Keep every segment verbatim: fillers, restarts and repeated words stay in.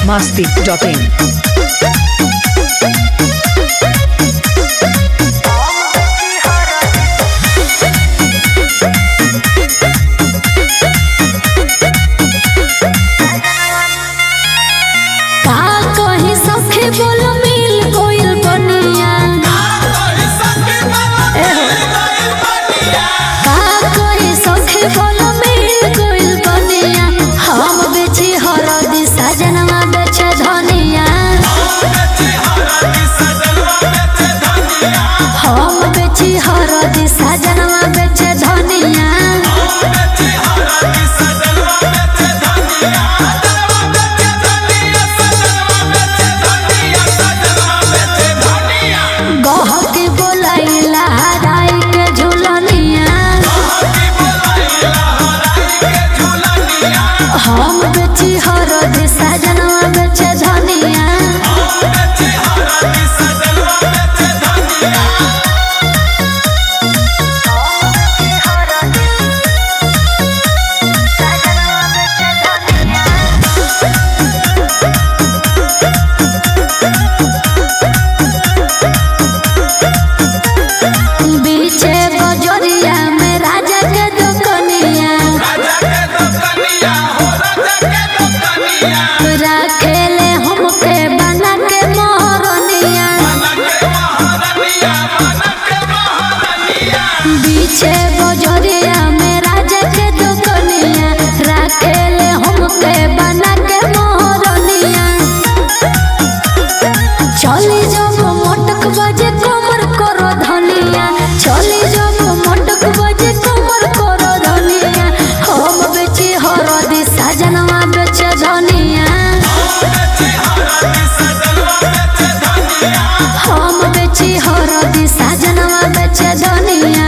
masti dot in. हम बेची हरद सजनवा बेचे धनिया बीचे बजरिया में राजा के दुकनिया राखेले हमके बना के मोहरनिया बीचे बजरिया में राजा के दुकनिया राखेले हमके बना के मोहरनिया चली जब मोटक बजे कमर करो धनिया चली जब मोटक बजे कमर करो धनिया हम बेची हरदी सजनवा बेचे धनिया हम बेची हरदी सजनवा बेचे धनिया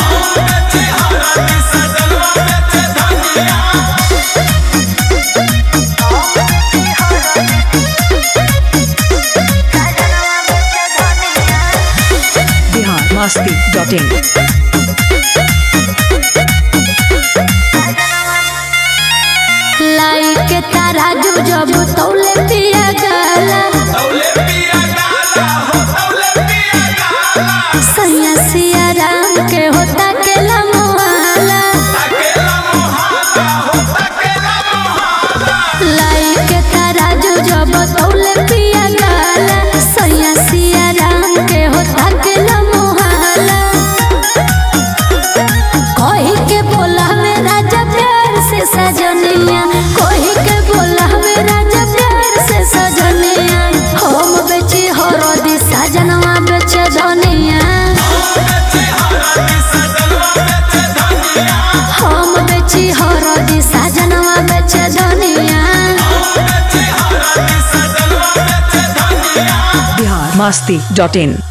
Bihar masti dot in. लाई के तारा जब जब तौले पिया गाला सैया सिया राम के होता के लमोहाला लाई के तारा जब जब तौले पिया गाला सैया सिया राम के होता के लमोहाला कोई के बोला में राजा प्यार से सजनिया कोई के बोला में राजा प्यार से सजनिया हम बेची हरदी सजनवा बेचे धनिया हम बेची हरदी सजनवा बेचे धनिया Bihar masti dot in.